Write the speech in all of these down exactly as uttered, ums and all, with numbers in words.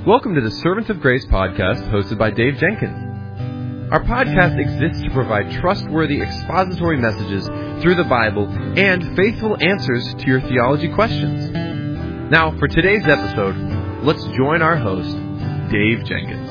Welcome to the Servants of Grace podcast hosted by Dave Jenkins. Our podcast exists to provide trustworthy expository messages through the Bible and faithful answers to your theology questions. Now, for today's episode, let's join our host, Dave Jenkins.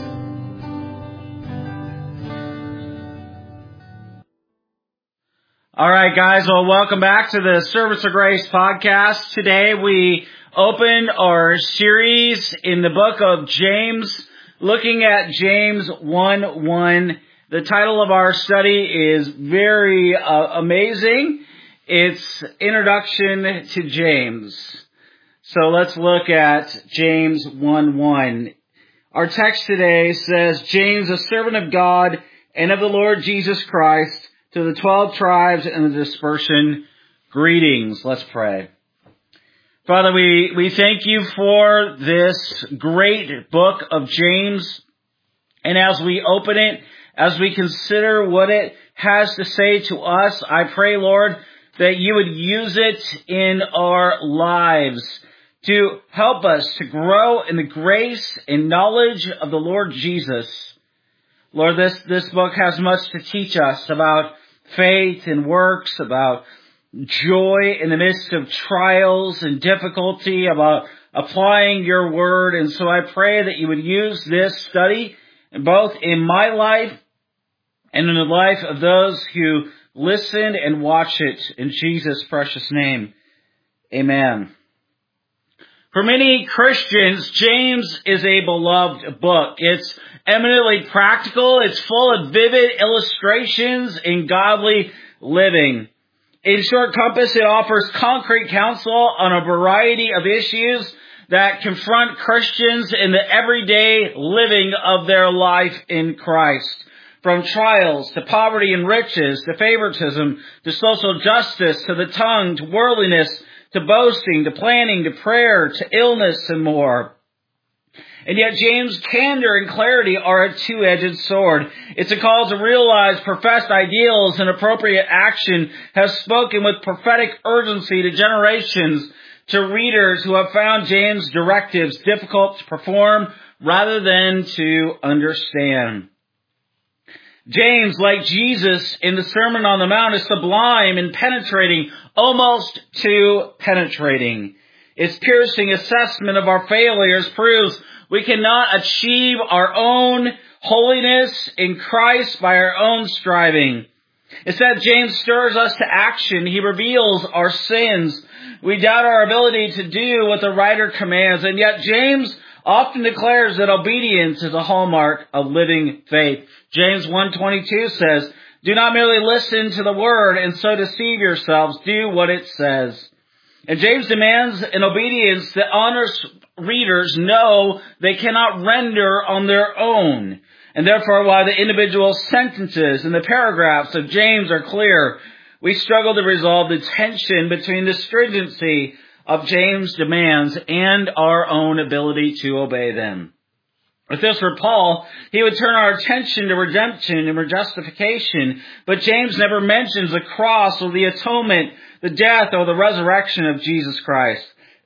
All right, guys. Well, welcome back to the Servants of Grace podcast. Today we open our series in the book of James, looking at James one one. The title of our study is very uh, amazing. It's Introduction to James. So let's look at James one one. Our text today says, James, a servant of God and of the Lord Jesus Christ, to the twelve tribes and the dispersion, greetings. Let's pray. Father, we, we thank you for this great book of James. And as we open it, as we consider what it has to say to us, I pray, Lord, that you would use it in our lives to help us to grow in the grace and knowledge of the Lord Jesus. Lord, this, this book has much to teach us about faith and works, about joy in the midst of trials and difficulty, about applying your word. And so I pray that you would use this study both in my life and in the life of those who listen and watch it. In Jesus' precious name, amen. For many Christians, James is a beloved book. It's eminently practical. It's full of vivid illustrations in godly living. In short compass, it offers concrete counsel on a variety of issues that confront Christians in the everyday living of their life in Christ. From trials to poverty and riches, to favoritism, to social justice, to the tongue, to worldliness, to boasting, to planning, to prayer, to illness, and more. And yet James' candor and clarity are a two-edged sword. It's a call to realize professed ideals and appropriate action, has spoken with prophetic urgency to generations, to readers who have found James' directives difficult to perform rather than to understand. James, like Jesus in the Sermon on the Mount, is sublime and penetrating, almost too penetrating. Its piercing assessment of our failures proves we cannot achieve our own holiness in Christ by our own striving. Instead, James stirs us to action. He reveals our sins. We doubt our ability to do what the writer commands, and yet James often declares that obedience is a hallmark of living faith. James one twenty-two says, do not merely listen to the word and so deceive yourselves. Do what it says. And James demands an obedience that honors readers know they cannot render on their own. And therefore, while the individual sentences and the paragraphs of James are clear, we struggle to resolve the tension between the stringency of James' demands and our own ability to obey them. If this were Paul, he would turn our attention to redemption and justification, but James never mentions the cross or the atonement, the death or the resurrection of Jesus Christ.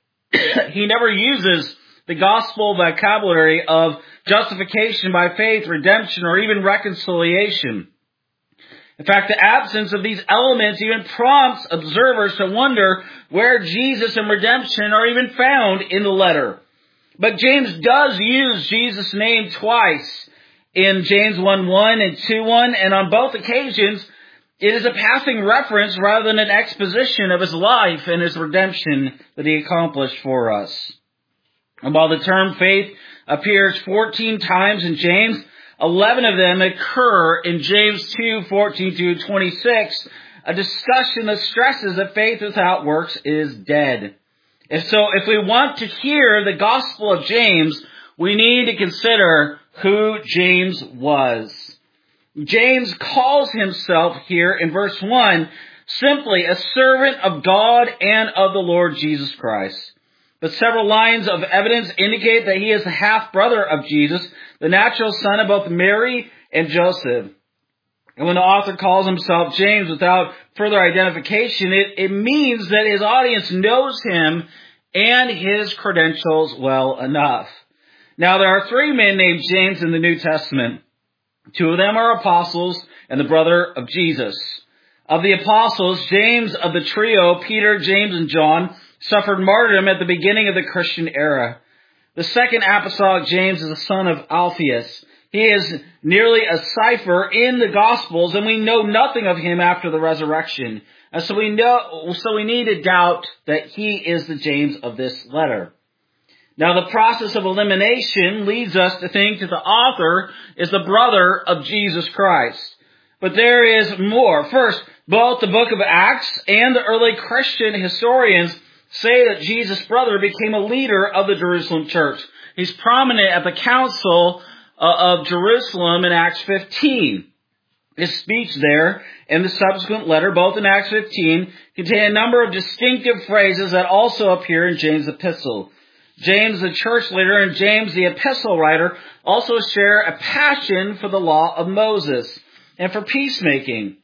He never uses the gospel vocabulary of justification by faith, redemption, or even reconciliation. In fact, the absence of these elements even prompts observers to wonder where Jesus and redemption are even found in the letter. But James does use Jesus' name twice in James one one and two one, and on both occasions, it is a passing reference rather than an exposition of his life and his redemption that he accomplished for us. And while the term faith appears fourteen times in James, eleven of them occur in James two fourteen through twenty-six, a discussion that stresses that faith without works is dead. And so if we want to hear the gospel of James, we need to consider who James was. James calls himself here in verse one simply a servant of God and of the Lord Jesus Christ. But several lines of evidence indicate that he is the half-brother of Jesus, the natural son of both Mary and Joseph. And when the author calls himself James without further identification, it, it means that his audience knows him and his credentials well enough. Now there are three men named James in the New Testament. Two of them are apostles and the brother of Jesus. Of the apostles, James of the trio, Peter, James, and John, suffered martyrdom at the beginning of the Christian era. The second apostolic James is the son of Alphaeus. He is nearly a cipher in the Gospels, and we know nothing of him after the resurrection. And so we know, so we need to doubt that he is the James of this letter. Now, the process of elimination leads us to think that the author is the brother of Jesus Christ. But there is more. First, both the book of Acts and the early Christian historians say that Jesus' brother became a leader of the Jerusalem church. He's prominent at the Council of Jerusalem in Acts fifteen. His speech there and the subsequent letter, both in Acts fifteen, contain a number of distinctive phrases that also appear in James' epistle. James, the church leader, and James, the epistle writer, also share a passion for the law of Moses and for peacemaking.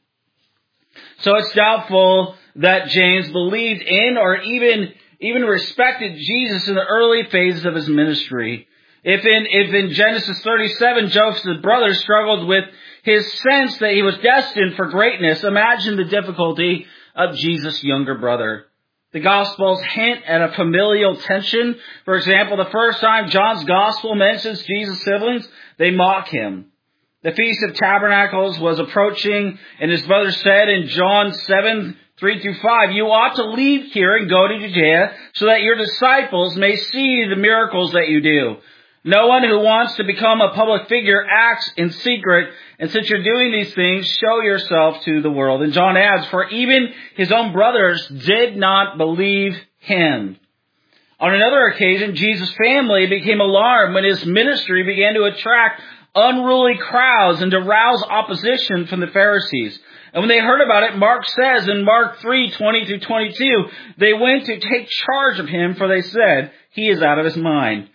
So it's doubtful that James believed in or even, even respected Jesus in the early phases of his ministry. If in, if in Genesis thirty-seven, Joseph's brothers struggled with his sense that he was destined for greatness, imagine the difficulty of Jesus' younger brother. The Gospels hint at a familial tension. For example, the first time John's Gospel mentions Jesus' siblings, they mock him. The Feast of Tabernacles was approaching, and his brother said in John seven, three through five, "You ought to leave here and go to Judea so that your disciples may see the miracles that you do. No one who wants to become a public figure acts in secret, and since you're doing these things, show yourself to the world." And John adds, "For even his own brothers did not believe him." On another occasion, Jesus' family became alarmed when his ministry began to attract unruly crowds and to rouse opposition from the Pharisees. And when they heard about it, Mark says in Mark three, twenty through twenty-two, they went to take charge of him, for they said, "He is out of his mind."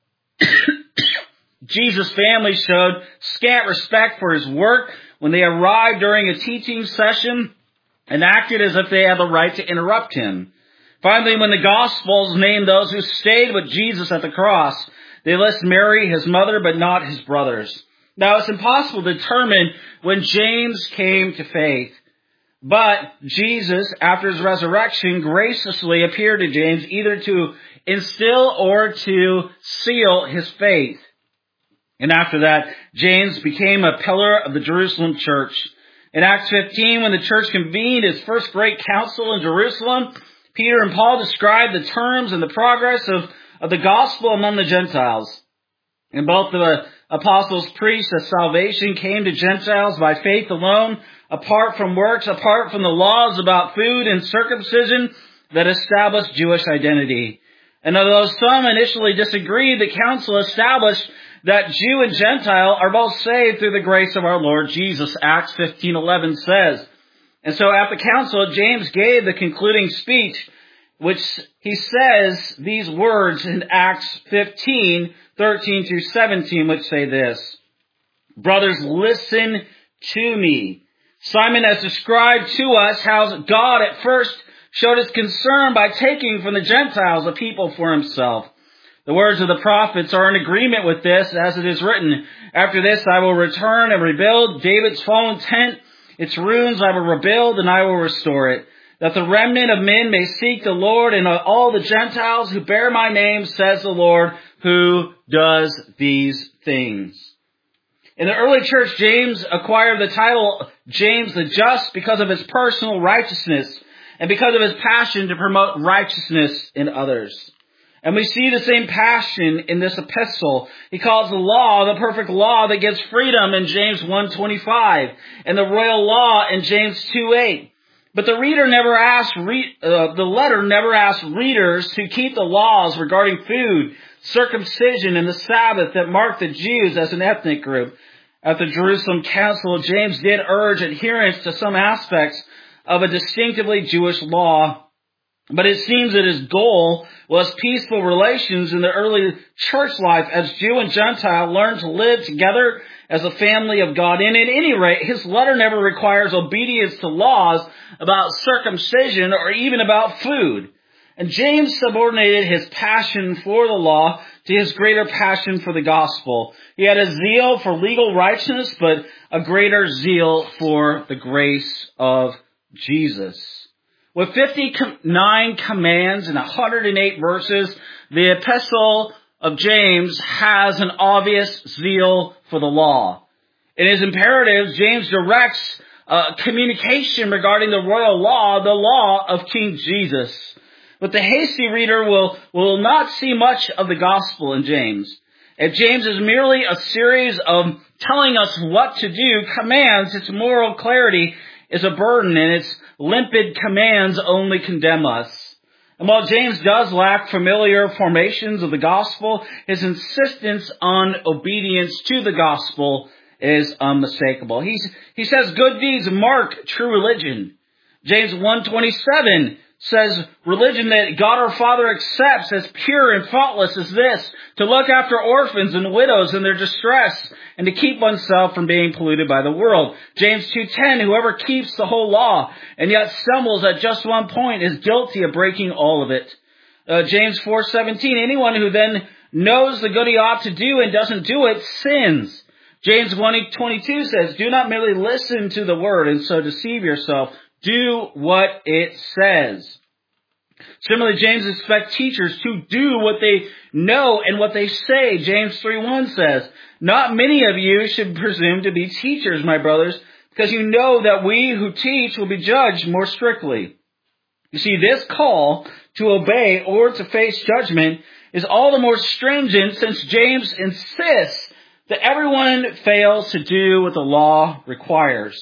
Jesus' family showed scant respect for his work when they arrived during a teaching session and acted as if they had the right to interrupt him. Finally, when the Gospels name those who stayed with Jesus at the cross, they list Mary, his mother, but not his brothers. Now, it's impossible to determine when James came to faith. But Jesus, after his resurrection, graciously appeared to James either to instill or to seal his faith. And after that, James became a pillar of the Jerusalem church. In Acts fifteen, when the church convened its first great council in Jerusalem, Peter and Paul described the terms and the progress of, of the gospel among the Gentiles. And both the apostles preached that salvation came to Gentiles by faith alone, apart from works, apart from the laws about food and circumcision that established Jewish identity. And although some initially disagreed, the council established that Jew and Gentile are both saved through the grace of our Lord Jesus, Acts fifteen eleven says. And so at the council, James gave the concluding speech, which he says these words in Acts fifteen, thirteen through seventeen, which say this: "Brothers, listen to me. Simon has described to us how God at first showed his concern by taking from the Gentiles a people for himself. The words of the prophets are in agreement with this, as it is written, 'After this I will return and rebuild David's fallen tent. Its ruins I will rebuild and I will restore it, that the remnant of men may seek the Lord, and all the Gentiles who bear my name, says the Lord, who does these things.'" In the early church, James acquired the title James the Just because of his personal righteousness and because of his passion to promote righteousness in others. And we see the same passion in this epistle. He calls the law the perfect law that gives freedom in James one twenty-five and the royal law in James two eight. But the reader never asked, re- uh, the letter never asked readers to keep the laws regarding food, circumcision, and the Sabbath that marked the Jews as an ethnic group. At the Jerusalem Council, James did urge adherence to some aspects of a distinctively Jewish law. But it seems that his goal was peaceful relations in the early church life as Jew and Gentile learned to live together as a family of God. And at any rate, his letter never requires obedience to laws about circumcision or even about food. And James subordinated his passion for the law to his greater passion for the gospel. He had a zeal for legal righteousness, but a greater zeal for the grace of Jesus. With fifty-nine commands and one hundred eight verses, the epistle of James has an obvious zeal for the law. In his imperatives, James directs uh, communication regarding the royal law, the law of King Jesus. But the hasty reader will, will not see much of the gospel in James. If James is merely a series of telling us what to do commands, its moral clarity is a burden, and its limpid commands only condemn us. And while James does lack familiar formations of the gospel, his insistence on obedience to the gospel is unmistakable. He's, he says good deeds mark true religion. James one twenty-seven says religion that God our Father accepts as pure and faultless is this, to look after orphans and widows in their distress, and to keep oneself from being polluted by the world. James two ten, whoever keeps the whole law and yet stumbles at just one point is guilty of breaking all of it. Uh, James four seventeen, anyone who then knows the good he ought to do and doesn't do it sins. James one twenty-two says, do not merely listen to the word and so deceive yourself. Do what it says. Similarly, James expects teachers to do what they know and what they say. James three one says, not many of you should presume to be teachers, my brothers, because you know that we who teach will be judged more strictly. You see, this call to obey or to face judgment is all the more stringent since James insists that everyone fails to do what the law requires.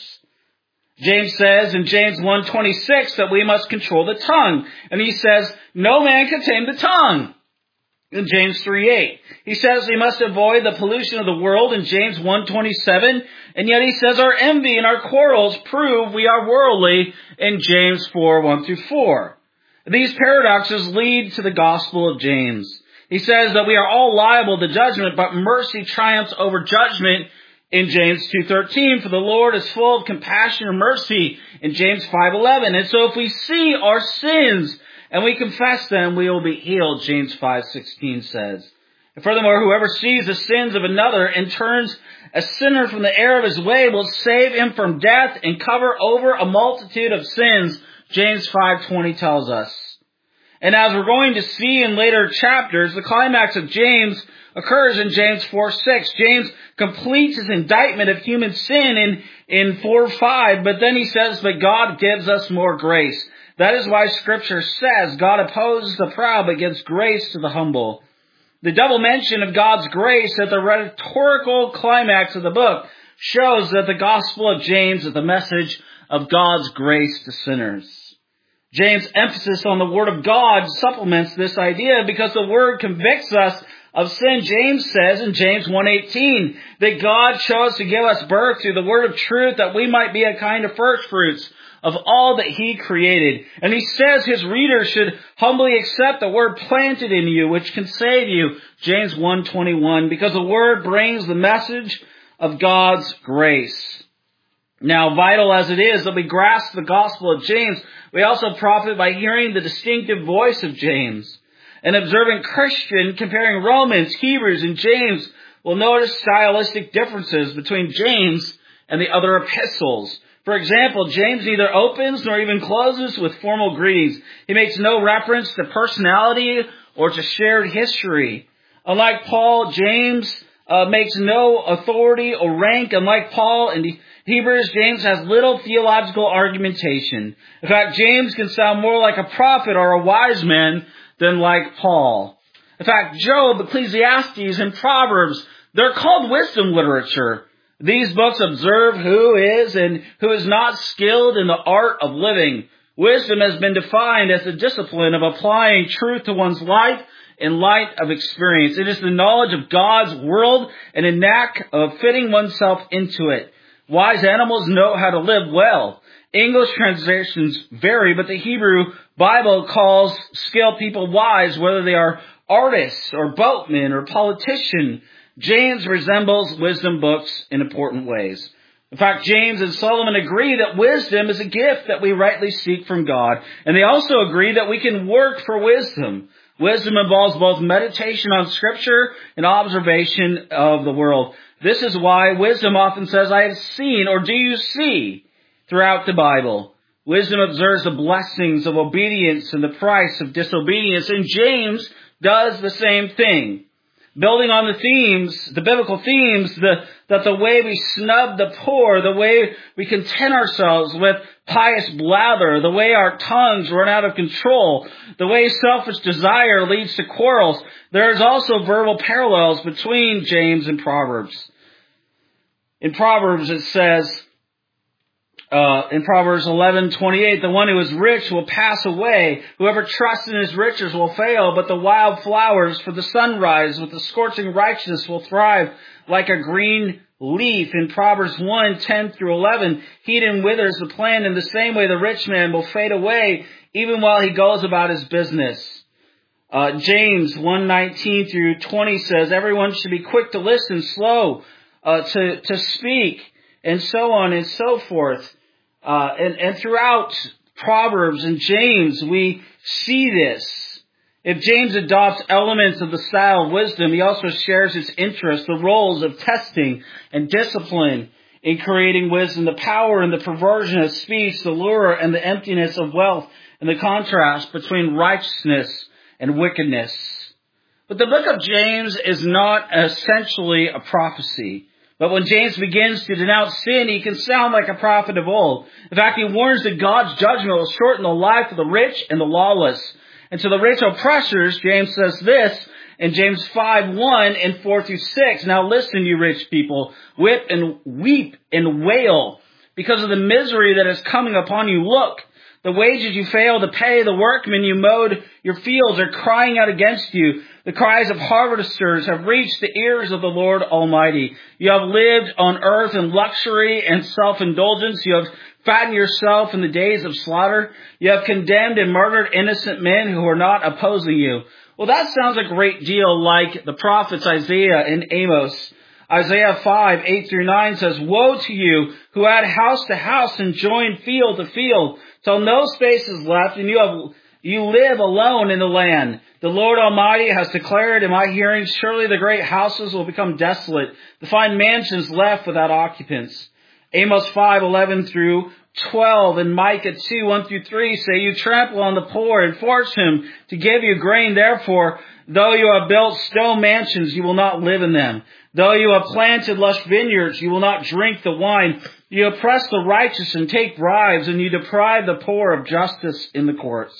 James says in James one twenty-six that we must control the tongue. And he says, no man can tame the tongue. In James three eight. He says we must avoid the pollution of the world in James one twenty-seven. And yet he says our envy and our quarrels prove we are worldly in James four one through four. These paradoxes lead to the gospel of James. He says that we are all liable to judgment, but mercy triumphs over judgment in James two thirteen, for the Lord is full of compassion and mercy in James five eleven. And so if we see our sins and we confess them, we will be healed, James five sixteen says. And furthermore, whoever sees the sins of another and turns a sinner from the error of his way will save him from death and cover over a multitude of sins, James five twenty tells us. And as we're going to see in later chapters, the climax of James occurs in James four six. James completes his indictment of human sin in, in four five, but then he says, but God gives us more grace. That is why Scripture says God opposes the proud but gives grace to the humble. The double mention of God's grace at the rhetorical climax of the book shows that the gospel of James is the message of God's grace to sinners. James' emphasis on the Word of God supplements this idea because the Word convicts us of sin. James says in James one eighteen that God chose to give us birth through the Word of truth that we might be a kind of first fruits of all that He created. And He says His readers should humbly accept the Word planted in you, which can save you, James one twenty-one, because the Word brings the message of God's grace. Now, vital as it is that we grasp the gospel of James, we also profit by hearing the distinctive voice of James. An observant Christian comparing Romans, Hebrews, and James will notice stylistic differences between James and the other epistles. For example, James neither opens nor even closes with formal greetings. He makes no reference to personality or to shared history. Unlike Paul, James uh, makes no authority or rank. Unlike Paul and Hebrews, James has little theological argumentation. In fact, James can sound more like a prophet or a wise man than like Paul. In fact, Job, Ecclesiastes, and Proverbs, they're called wisdom literature. These books observe who is and who is not skilled in the art of living. Wisdom has been defined as the discipline of applying truth to one's life in light of experience. It is the knowledge of God's world and a knack of fitting oneself into it. Wise animals know how to live well. English translations vary, but the Hebrew Bible calls skilled people wise, whether they are artists or boatmen or politicians. James resembles wisdom books in important ways. In fact, James and Solomon agree that wisdom is a gift that we rightly seek from God. And they also agree that we can work for wisdom. Wisdom involves both meditation on Scripture and observation of the world. This is why wisdom often says, I have seen, or do you see, throughout the Bible. Wisdom observes the blessings of obedience and the price of disobedience. And James does the same thing. Building on the themes, the biblical themes, the, that the way we snub the poor, the way we content ourselves with pious blather, the way our tongues run out of control, the way selfish desire leads to quarrels, there is also verbal parallels between James and Proverbs. In Proverbs it says, Uh, in Proverbs eleven twenty-eight, the one who is rich will pass away. Whoever trusts in his riches will fail, but the wild flowers for the sunrise with the scorching righteousness will thrive like a green leaf. In Proverbs one ten through eleven, heat and withers the plant. In the same way, the rich man will fade away even while he goes about his business. Uh, James one nineteen through twenty says, everyone should be quick to listen, slow uh, to, to speak, and so on and so forth. Uh, and, and throughout Proverbs and James, we see this. If James adopts elements of the style of wisdom, he also shares its interests, the roles of testing and discipline in creating wisdom, the power and the perversion of speech, the lure and the emptiness of wealth, and the contrast between righteousness and wickedness. But the book of James is not essentially a prophecy. But when James begins to denounce sin, he can sound like a prophet of old. In fact, he warns that God's judgment will shorten the life of the rich and the lawless. And to the rich oppressors, James says this in James five one and four through six. Now listen, you rich people, whip and weep and wail because of the misery that is coming upon you. Look, the wages you fail to pay, the workmen you mowed your fields are crying out against you. The cries of harvesters have reached the ears of the Lord Almighty. You have lived on earth in luxury and self-indulgence. You have fattened yourself in the days of slaughter. You have condemned and murdered innocent men who are not opposing you. Well, that sounds a great deal like the prophets Isaiah and Amos. Isaiah five, eight through nine says, woe to you who add house to house and join field to field, till no space is left, and you have you live alone in the land. The Lord Almighty has declared in my hearing, surely the great houses will become desolate, the fine mansions left without occupants. Amos five, eleven through twelve and Micah two, one through three say, you trample on the poor and force him to give you grain. Therefore, though you have built stone mansions, you will not live in them. Though you have planted lush vineyards, you will not drink the wine. You oppress the righteous and take bribes, and you deprive the poor of justice in the courts.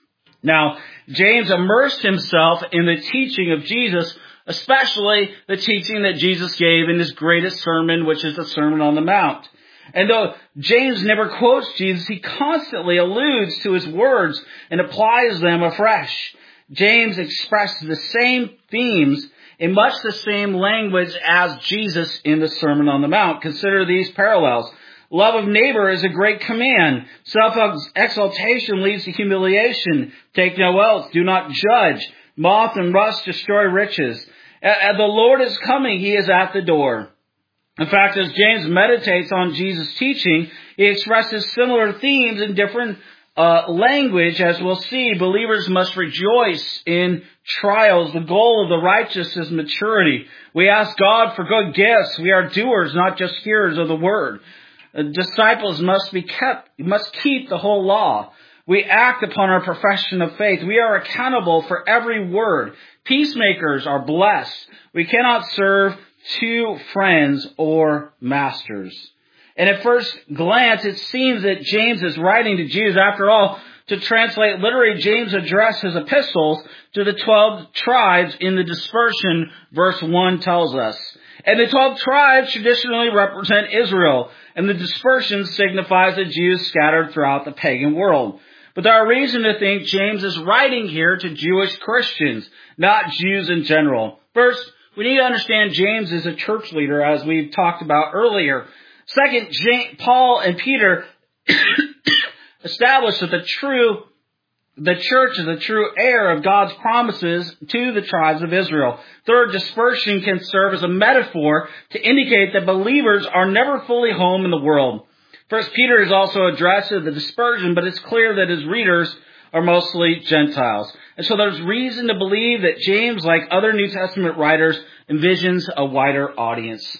Now, James immersed himself in the teaching of Jesus, especially the teaching that Jesus gave in his greatest sermon, which is the Sermon on the Mount. And though James never quotes Jesus, he constantly alludes to his words and applies them afresh. James expressed the same themes in much the same language as Jesus in the Sermon on the Mount. Consider these parallels. Love of neighbor is a great command. Self-exaltation leads to humiliation. Take no oath. Do not judge. Moth and rust destroy riches. The Lord is coming. He is at the door. In fact, as James meditates on Jesus' teaching, he expresses similar themes in different uh, language. As we'll see, believers must rejoice in trials. The goal of the righteous is maturity. We ask God for good gifts. We are doers, not just hearers of the word. Disciples must be kept, must keep the whole law. We act upon our profession of faith. We are accountable for every word. Peacemakers are blessed. We cannot serve two friends or masters. And at first glance, it seems that James is writing to Jews. After all, to translate literally, James addressed his epistles to the twelve tribes in the dispersion, verse one tells us. And the twelve tribes traditionally represent Israel, and the dispersion signifies the Jews scattered throughout the pagan world. But there are reason to think James is writing here to Jewish Christians, not Jews in general. First, we need to understand James is a church leader, as we've talked about earlier. Second, James, Paul and Peter established that the true The church is a true heir of God's promises to the tribes of Israel. Third, dispersion can serve as a metaphor to indicate that believers are never fully home in the world. First Peter is also addressed to the dispersion, but it's clear that his readers are mostly Gentiles. And so there's reason to believe that James, like other New Testament writers, envisions a wider audience.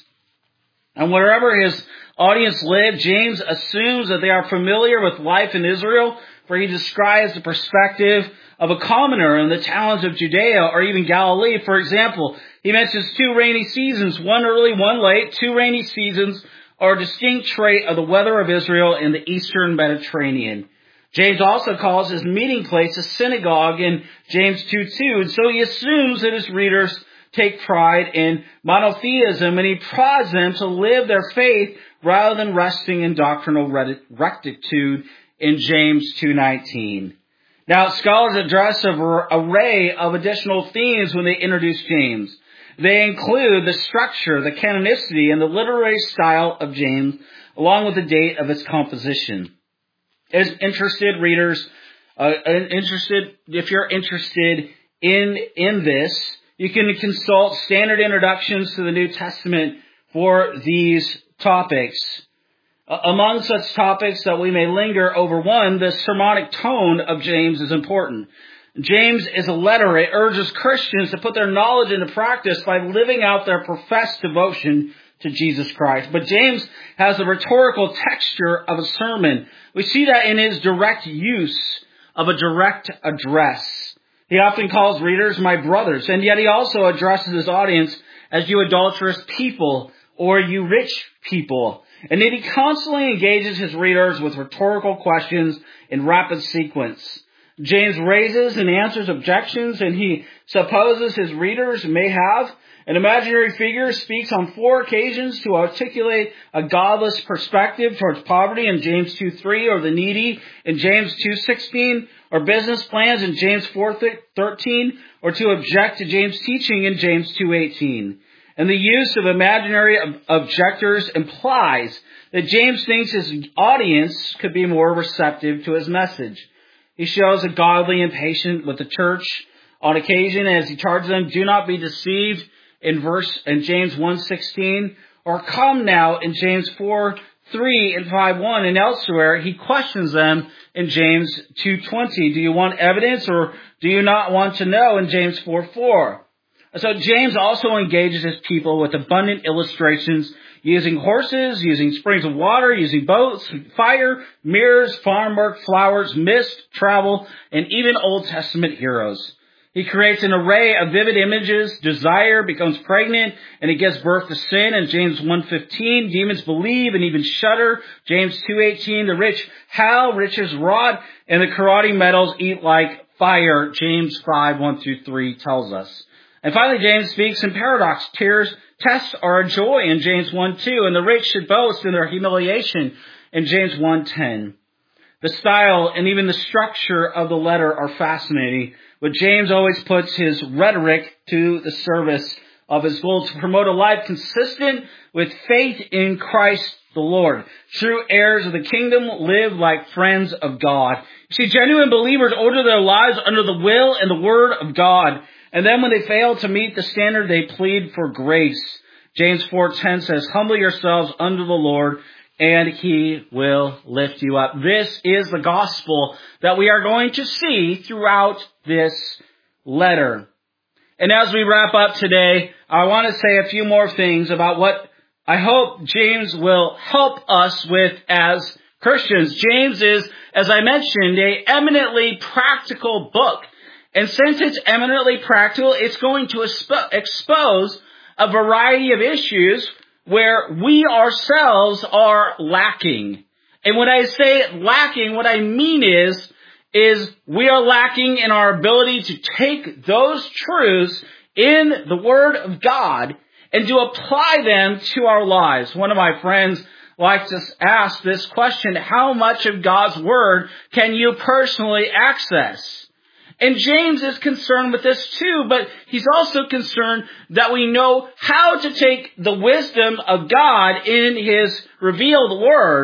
And wherever his audience lived, James assumes that they are familiar with life in Israel, for he describes the perspective of a commoner in the towns of Judea or even Galilee. For example, he mentions two rainy seasons, one early, one late. Two rainy seasons are a distinct trait of the weather of Israel in the eastern Mediterranean. James also calls his meeting place a synagogue in James two two, and so he assumes that his readers take pride in monotheism, and he prods them to live their faith rather than resting in doctrinal rectitude in James two nineteen. Now, scholars address an array of additional themes when they introduce James. They include the structure, the canonicity, and the literary style of James, along with the date of its composition. As interested readers, uh, interested, if you're interested in, in this, you can consult standard introductions to the New Testament for these topics. Uh, among such topics that we may linger over, one, the sermonic tone of James is important. James is a letter. It urges Christians to put their knowledge into practice by living out their professed devotion to Jesus Christ. But James has the rhetorical texture of a sermon. We see that in his direct use of a direct address. He often calls readers my brothers, and yet he also addresses his audience as you adulterous people or you rich people. And then he constantly engages his readers with rhetorical questions in rapid sequence. James raises and answers objections, and he supposes his readers may have. An imaginary figure speaks on four occasions to articulate a godless perspective towards poverty in James two three, or the needy in James two sixteen, or business plans in James four thirteen, or to object to James' teaching in James two eighteen. And the use of imaginary ob- objectors implies that James thinks his audience could be more receptive to his message. He shows a godly impatience with the church on occasion as he charges them, do not be deceived in verse in James one sixteen, or come now in James four three and five one, and elsewhere he questions them in James two twenty. Do you want evidence or do you not want to know in James four four? So James also engages his people with abundant illustrations using horses, using springs of water, using boats, fire, mirrors, farm work, flowers, mist, travel, and even Old Testament heroes. He creates an array of vivid images. Desire becomes pregnant, and it gives birth to sin in James one fifteen. Demons believe and even shudder. James two eighteen. The rich howl, riches rot, and the corroding metals eat like fire. James five one through three tells us. And finally, James speaks in paradox. Tears, tests are a joy in James one two, and the rich should boast in their humiliation in James one ten. The style and even the structure of the letter are fascinating, but James always puts his rhetoric to the service of his goal to promote a life consistent with faith in Christ the Lord. True heirs of the kingdom live like friends of God. You see, genuine believers order their lives under the will and the word of God. And then when they fail to meet the standard, they plead for grace. James four ten says, humble yourselves under the Lord, and he will lift you up. This is the gospel that we are going to see throughout this letter. And as we wrap up today, I want to say a few more things about what I hope James will help us with as Christians. James is, as I mentioned, an eminently practical book. And since it's eminently practical, it's going to expo- expose a variety of issues where we ourselves are lacking. And when I say lacking, what I mean is, is we are lacking in our ability to take those truths in the Word of God and to apply them to our lives. One of my friends likes to ask this question, how much of God's Word can you personally access? And James is concerned with this too, but he's also concerned that we know how to take the wisdom of God in his revealed word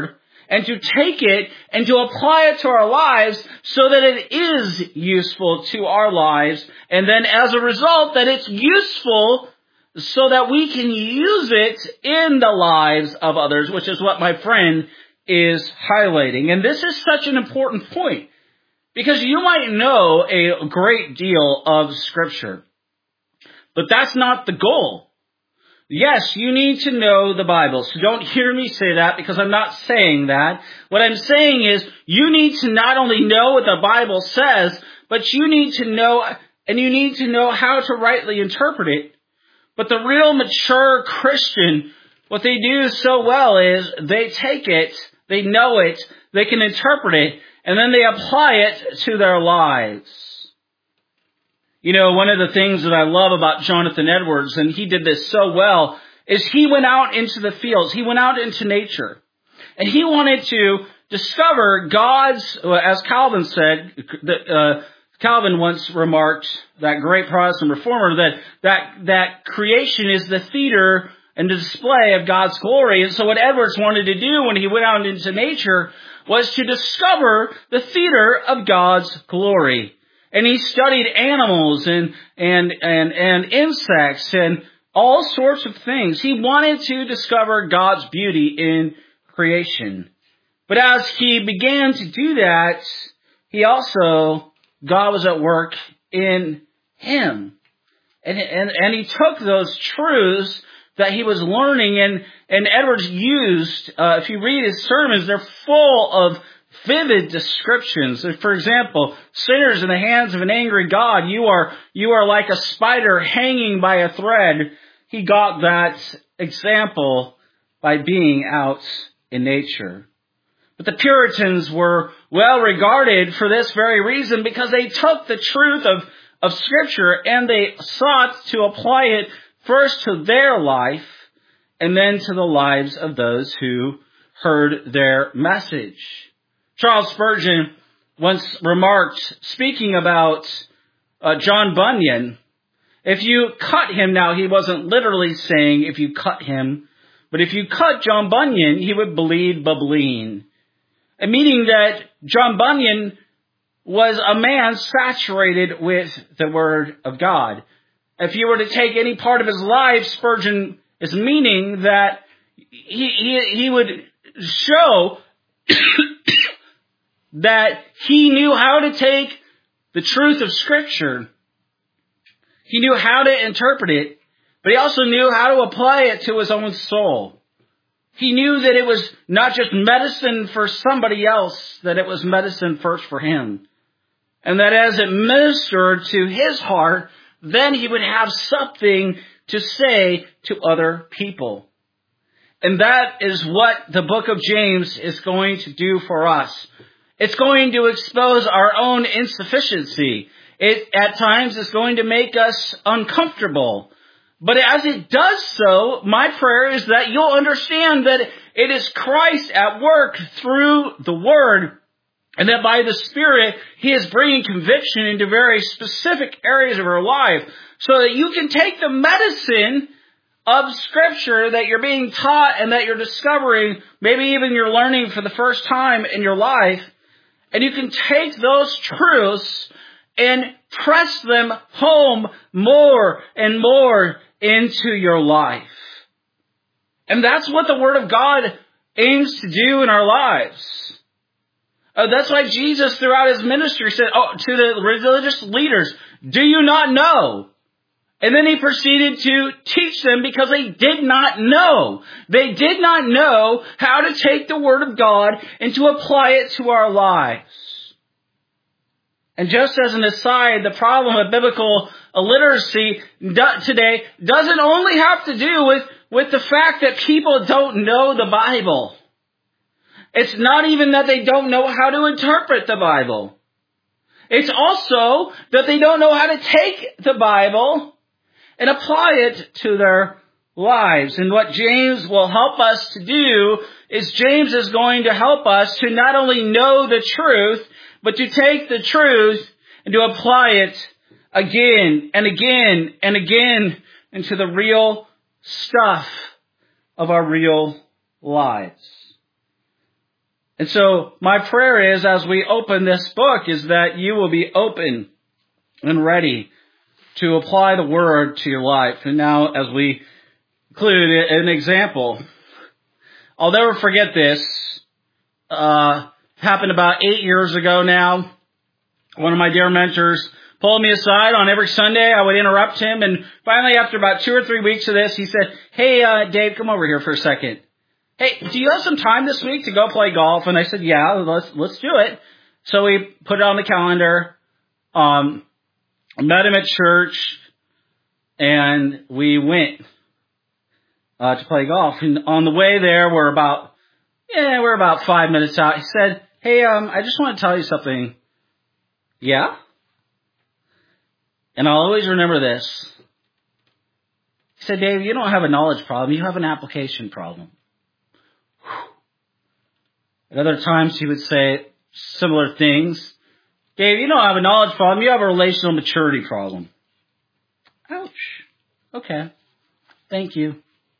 and to take it and to apply it to our lives so that it is useful to our lives. And then as a result, that it's useful so that we can use it in the lives of others, which is what my friend is highlighting. And this is such an important point, because you might know a great deal of Scripture, but that's not the goal. Yes, you need to know the Bible. So don't hear me say that, because I'm not saying that. What I'm saying is you need to not only know what the Bible says, but you need to know, and you need to know how to rightly interpret it. But the real mature Christian, what they do so well is they take it, they know it, they can interpret it, and then they apply it to their lives. You know, one of the things that I love about Jonathan Edwards, and he did this so well, is he went out into the fields. He went out into nature. And he wanted to discover God's, as Calvin said, uh, Calvin once remarked, that great Protestant reformer, that, that, that creation is the theater and the display of God's glory. And so what Edwards wanted to do when he went out into nature was to discover the theater of God's glory. And he studied animals and, and, and, and insects and all sorts of things. He wanted to discover God's beauty in creation. But as he began to do that, he also, God was at work in him. And, and, and he took those truths that he was learning, and, and Edwards used, uh, if you read his sermons, they're full of vivid descriptions. For example, sinners in the hands of an angry God, you are, you are like a spider hanging by a thread. He got that example by being out in nature. But the Puritans were well regarded for this very reason, because they took the truth of, of Scripture and they sought to apply it first to their life and then to the lives of those who heard their message. Charles Spurgeon once remarked, speaking about uh, John Bunyan, if you cut him, now he wasn't literally saying if you cut him, but if you cut John Bunyan, he would bleed bableen. Meaning that John Bunyan was a man saturated with the Word of God. If you were to take any part of his life, Spurgeon is meaning that he, he, he would show that he knew how to take the truth of Scripture. He knew how to interpret it, but he also knew how to apply it to his own soul. He knew that it was not just medicine for somebody else, that it was medicine first for him. And that as it ministered to his heart, then he would have something to say to other people. And that is what the book of James is going to do for us. It's going to expose our own insufficiency. It at times is going to make us uncomfortable. But as it does so, my prayer is that you'll understand that it is Christ at work through the Word, and that by the Spirit, He is bringing conviction into very specific areas of our life, so that you can take the medicine of Scripture that you're being taught and that you're discovering, maybe even you're learning for the first time in your life, and you can take those truths and press them home more and more into your life. And that's what the Word of God aims to do in our lives. Uh, that's why Jesus throughout His ministry said oh, to the religious leaders, do you not know? And then He proceeded to teach them because they did not know. They did not know how to take the Word of God and to apply it to our lives. And just as an aside, the problem of biblical illiteracy today doesn't only have to do with, with the fact that people don't know the Bible. It's not even that they don't know how to interpret the Bible. It's also that they don't know how to take the Bible and apply it to their lives. And what James will help us to do is James is going to help us to not only know the truth, but to take the truth and to apply it again and again and again into the real stuff of our real lives. And so my prayer is, as we open this book, is that you will be open and ready to apply the Word to your life. And now, as we include an example, I'll never forget this. Uh, happened about eight years ago now. One of my dear mentors pulled me aside on every Sunday. I would interrupt him. And finally, after about two or three weeks of this, he said, hey, uh, Dave, come over here for a second. Hey, do you have some time this week to go play golf? And I said, yeah, let's, let's do it. So we put it on the calendar. Um, I met him at church and we went, uh, to play golf. And on the way there, we're about, yeah, we're about five minutes out. He said, hey, um, I just want to tell you something. Yeah? And I'll always remember this. He said, Dave, you don't have a knowledge problem. You have an application problem. At other times, he would say similar things. Dave, you don't have a knowledge problem. You have a relational maturity problem. Ouch. Okay. Thank you.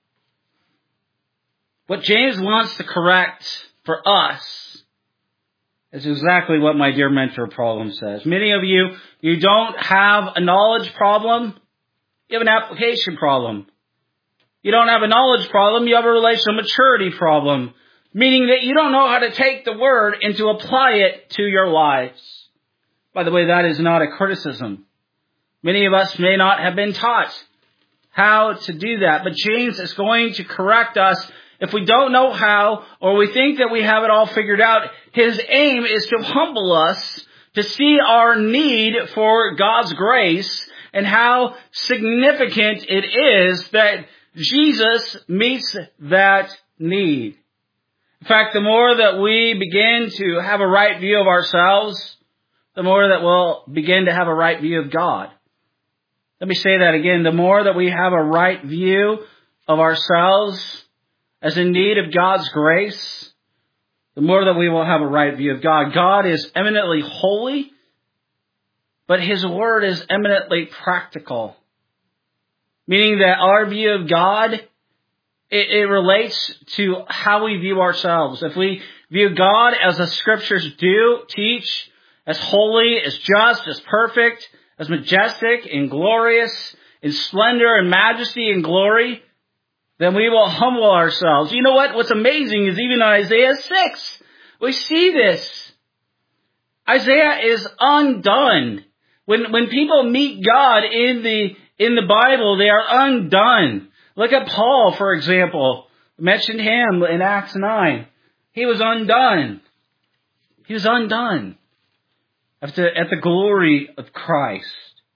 What James wants to correct for us is exactly what my dear mentor problem says. Many of you, you don't have a knowledge problem. You have an application problem. You don't have a knowledge problem. You have a relational maturity problem. Meaning that you don't know how to take the Word and to apply it to your lives. By the way, that is not a criticism. Many of us may not have been taught how to do that. But James is going to correct us if we don't know how, or we think that we have it all figured out. His aim is to humble us, to see our need for God's grace, and how significant it is that Jesus meets that need. In fact, the more that we begin to have a right view of ourselves, the more that we'll begin to have a right view of God. Let me say that again. The more that we have a right view of ourselves as in need of God's grace, the more that we will have a right view of God. God is eminently holy, but His Word is eminently practical. Meaning that our view of God, It, it relates to how we view ourselves. If we view God as the Scriptures do teach, as holy, as just, as perfect, as majestic and glorious, in splendor and majesty and glory, then we will humble ourselves. You know what? What's amazing is even in Isaiah six, we see this. Isaiah is undone. When, when people meet God in the, in the Bible, they are undone. Look at Paul, for example. I mentioned him in Acts nine. He was undone. He was undone at the, at the glory of Christ.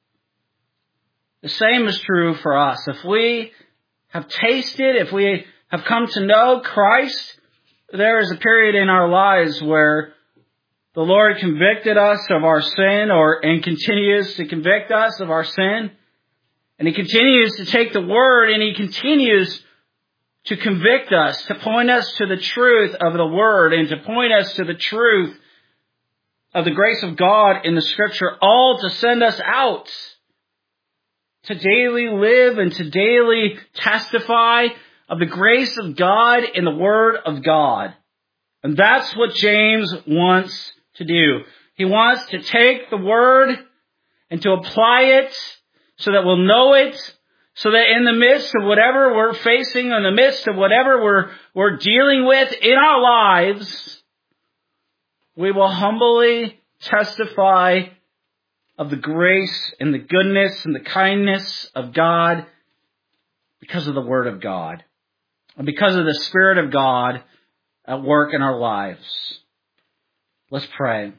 The same is true for us. If we have tasted, if we have come to know Christ, there is a period in our lives where the Lord convicted us of our sin, or and continues to convict us of our sin. And He continues to take the Word and He continues to convict us, to point us to the truth of the Word and to point us to the truth of the grace of God in the Scripture, all to send us out to daily live and to daily testify of the grace of God in the Word of God. And that's what James wants to do. He wants to take the Word and to apply it so that we'll know it, so that in the midst of whatever we're facing, in the midst of whatever we're, we're dealing with in our lives, we will humbly testify of the grace and the goodness and the kindness of God because of the Word of God and because of the Spirit of God at work in our lives. Let's pray.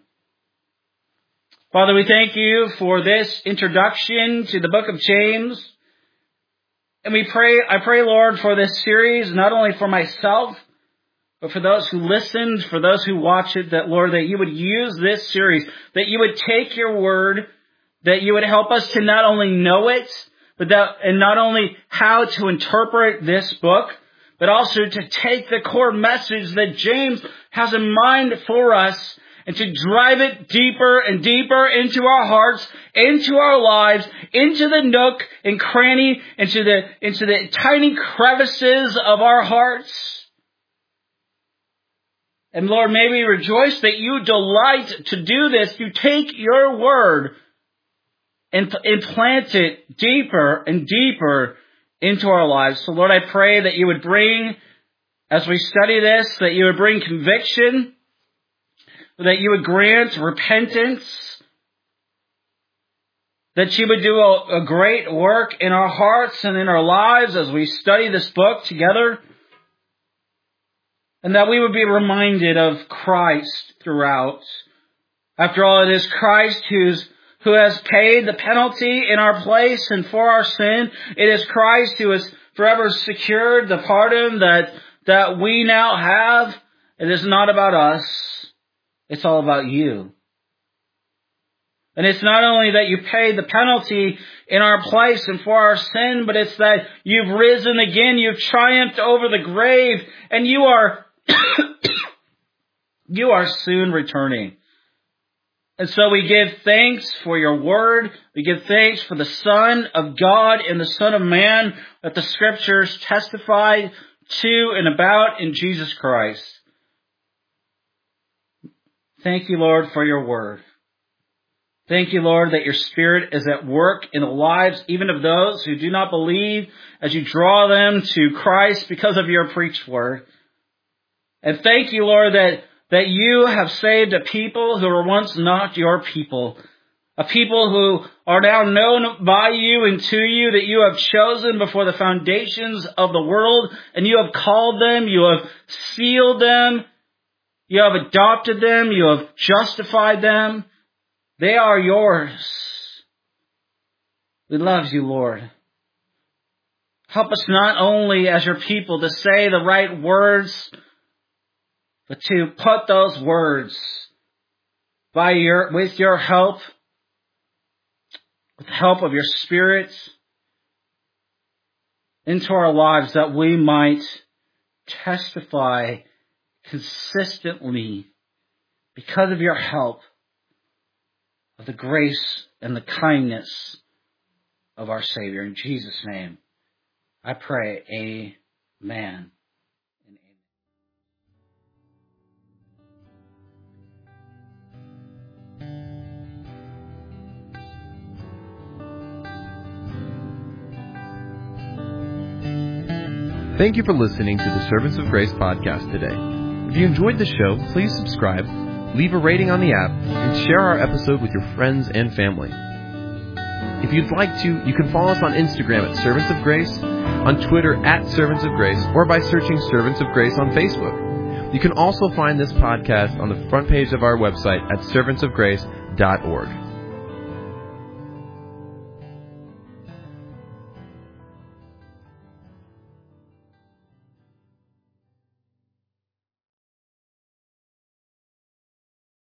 Father, we thank You for this introduction to the book of James. And we pray, I pray, Lord, for this series, not only for myself, but for those who listened, for those who watch it, that, Lord, that You would use this series, that You would take Your Word, that You would help us to not only know it, but that, and not only how to interpret this book, but also to take the core message that James has in mind for us and to drive it deeper and deeper into our hearts, into our lives, into the nook and cranny, into the, into the tiny crevices of our hearts. And Lord, may we rejoice that you delight to do this. You take your word and implant it deeper and deeper into our lives. So Lord, I pray that you would bring, as we study this, that you would bring conviction, that you would grant repentance, that you would do a, a great work in our hearts and in our lives as we study this book together, and that we would be reminded of Christ throughout. After all, it is Christ who's who has paid the penalty in our place and for our sin. It is Christ who has forever secured the pardon that, that we now have. It is not about us. It's all about you. And it's not only that you paid the penalty in our place and for our sin, but it's that you've risen again, you've triumphed over the grave, and you are, you are soon returning. And so we give thanks for your word. We give thanks for the Son of God and the Son of Man that the Scriptures testify to and about in Jesus Christ. Thank you, Lord, for your word. Thank you, Lord, that your Spirit is at work in the lives even of those who do not believe as you draw them to Christ because of your preached word. And thank you, Lord, that that you have saved a people who were once not your people. A people who are now known by you and to you, that you have chosen before the foundations of the world, and you have called them, you have sealed them, you have adopted them, you have justified them. They are yours. We love you, Lord. Help us not only as your people to say the right words, but to put those words by your, with your help, with the help of your Spirit, into our lives, that we might testify consistently, because of your help, of the grace and the kindness of our Savior. In Jesus' name, I pray, amen. Thank you for listening to the Servants of Grace podcast today. If you enjoyed the show, please subscribe, leave a rating on the app, and share our episode with your friends and family. If you'd like to, you can follow us on Instagram at Servants of Grace, on Twitter at Servants of Grace, or by searching Servants of Grace on Facebook. You can also find this podcast on the front page of our website at servants of grace dot org.